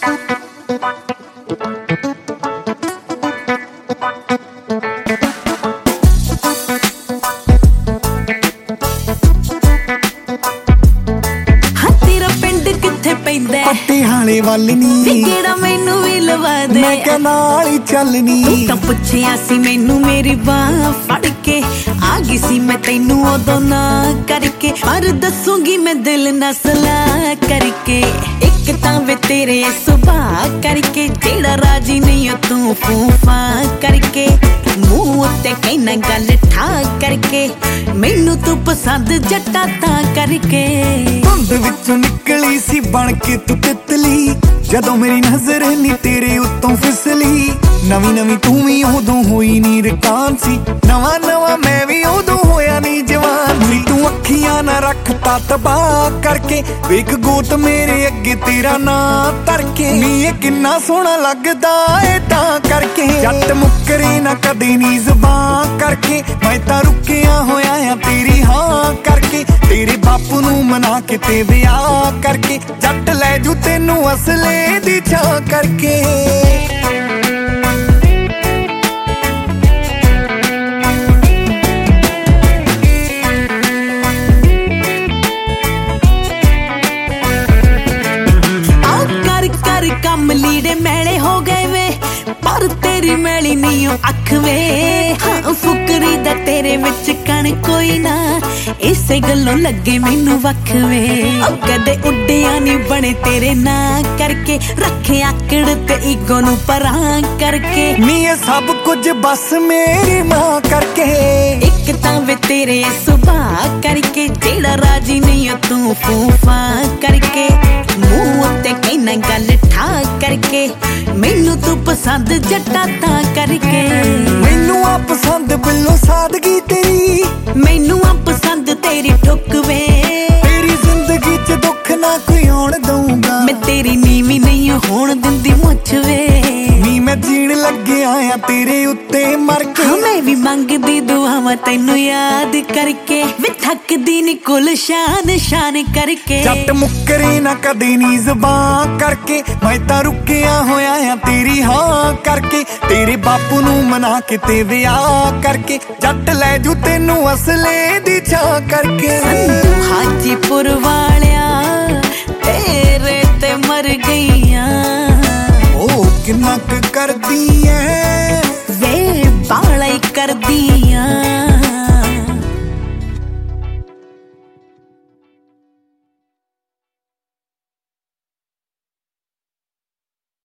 ਪਟਿਆਲੇ ਵੱਲ ਨੀ ਕਿਹੜਾ ਮੈਨੂੰ ਵੀ ਲਵਾ ਦੇ ਮੈਂ ਕਿਹਾ ਨਾਲ ਹੀ ਚੱਲਨੀ ਤੂੰ ਤਾਂ ਪੁੱਛਿਆ ਸੀ ਮੈਨੂੰ ਮੇਰੀ ਬਾਹ ਫੜ ਕੇ ਆ ਗਈ ਸੀ ਮੈਂ ਤੈਨੂੰ ਉਦੋਂ ਨਾ ਕਰਕੇ ਪਰ ਦੱਸੂਗੀ ਮੈਂ ਦਿਲ ਨਾ ਸਲਾਹ ਕਰਕੇ ਇੱਕ ਤਾਂ ਵੇ ਤੇਰੇ ਸੁਭਾਅ ਕਰਕੇ ਜਿਹੜਾ ਰਾਜੀ ਨਹੀਂ ਓ ਤੂੰ ਫੂਫਾ ਕਰਕੇ ਮੂੰਹ ਉੱਤੇ ਕਹਿਣਾ ਗੱਲ ਠਾ ਕਰਕੇ ਮੈਨੂੰ ਤੂੰ ਪਸੰਦ ਜੱਟਾ ਤਾਂ ਕਰਕੇ ਧੁੰਦ ਵਿੱਚੋਂ ਨਿਕਲੀ ਸੀ ਬਣ ਕੇ ਤੂੰ ਤਿਤਲੀ ਜਦੋਂ ਮੇਰੀ ਨਜ਼ਰ ਨੀ ਤੇਰੇ ਉੱਤੋਂ ਫਿਸਲੀ ਨਵੀਂ ਨਵੀਂ ਤੂੰ ਵੀ ਉਦੋਂ ਹੋਈ ਨੀ ਰਕਾਨ ਸੀ ਨਵਾਂ ਨਵਾਂ ਮੈਂ ਵੀ ਉਦੋਂ ਹੋਇਆ ਨੀ ਜਵਾਨ ਨੀ ਤੂੰ ਅੱਖੀਆਂ ਨਾ ਰੱਖਤਾ ਤਬਾਹ ਕਰਕੇ ਵੇਖ ਗੋਤ ਮੇਰੇ ਅੱਗੇ ਤੇਰਾ ਨਾਂ ਧਰਕੇ ਨੀ ਇਹ ਕਿੰਨਾ ਸੋਹਣਾ ਲੱਗਦਾ ਏ ਤਾਂ ਕਰਕੇ ਜੱਟ ਮੁੱਕਰੇ ਨਾ ਕਦੇ ਨੀ ਜ਼ਬਾਨ ਕਰਕੇ ਮੈਂ ਤਾਂ ਰੁਕਿਆ ਹੋਇਆ ਆ ਤੇਰੀ ਹਾਂ ਕਰਕੇ ਤੇਰੇ ਬਾਪੂ ਨੂੰ ਮਨਾ ਕੇ ਤੇ ਵਿਆਹ ਕਰਕੇ ਜੱਟ ਲੈ ਜੂ ਤੈਨੂੰ ਅਸਲੇ ਦੀ ਛਾਂ ਕਰਕੇ ਕੰਮ ਲੀੜੇ ਮੈਲੇ ਹੋ ਗਏ ਵੇ ਪਰ ਤੇਰੀ ਮੈਲੀ ਨਹੀਂ ਓ ਅੱਖ ਵੇ ਫੁਕਰੀ ਦਾ ਤੇਰੇ ਵਿੱਚ ਕਣ ਕੋਈ ਨਾ ਇਸੇ ਗੱਲੋਂ ਲੱਗੇ ਮੈਨੂੰ ਵੱਖ ਵੇ ਕਦੇ ਉੱਡਿਆ ਨਹੀਂ ਬਣੇ ਤੇਰੇ ਨਾਂ ਕਰਕੇ ਰੱਖੇ ਆਕੜ ਤੇ ਈਗੋ ਨੂੰ ਪਰਾਂ ਕਰਕੇ ਨੀ ਇਹ ਸਭ ਕੁਝ ਬਸ ਮੇਰੀ ਮਾਂ ਕਰਕੇ ਇੱਕ ਤਾਂ ਵੇ ਤੇਰੇ ਸੁਭਾਅ ਕਰਕੇ ਜਿਹੜਾ ਰਾਜੀ ਨਹੀਂ ਓ ਤੂੰ ਫੂਫਾ ਕਰਕੇ ਮੂੰਹ ਉੱਤੇ ਕਹਿਣਾ ਗੱਲ ਠਾ ਕਰਕੇ ਮੈਨੂੰ ਤੂੰ ਪਸੰਦ ਜੱਟਾ ਤਾਂ ਕਰਕੇ ਮੈਨੂੰ ਆ ਪਸੰਦ ਬਿੱਲੋ ਸਾਦਗੀ ਤੇਰੀ ਮੈਨੂੰ ਆ ਪਸੰਦ ਤੇਰੀ ਠੁਕਵੇ ਤੇਰੀ ਜ਼ਿੰਦਗੀ 'ਚ ਦੁੱਖ ਨਾ ਕੋਈ ਆਉਣ ਦਊਂਗਾ ਮੈਂ ਤੇਰੀ ਨੀਵੀਂ ਨਹੀਂ ਹੋਣ ਦਿੰਦੀ ਮੁੱਛ ਵੇ ਨੀ ਮੈਂ ਜੀਣ ਲੱਗਿਆ ਆ ਤੇਰੇ ਉੱਤੇ ਮਰ ਕੇ ਮੈਂ ਵੀ ਮੰਗਦੀ ਦੁਆਵਾਂ ਤੈਨੂੰ ਯਾਦ ਕਰਕੇ ਵੇ ਥੱਕਦੀ ਨੀ ਕੁਲ ਸ਼ਾਨ ਸ਼ਾਨ ਕਰਕੇ ਜੱਟ ਮੁੱਕਰੇ ਨਾ ਕਦੇ ਨੀ ਜ਼ਬਾਨ ਕਰਕੇ ਮੈਂ ਤਾਂ ਰੁਕਿਆ ਹੋਇਆ ਆ ਤੇਰੀ ਹਾਂ ਕਰਕੇ ਤੇਰੇ ਬਾਪੂ ਨੂੰ ਮਨਾ ਕੇ ਤੇ ਵਿਆਹ ਕਰਕੇ ਜੱਟ ਲੈ ਜੂ ਤੈਨੂੰ ਅਸਲੇ ਦੀ ਛਾਂ ਕਰਕੇ ਹਾਜੀਪੁਰ ਵਾਲਿਆ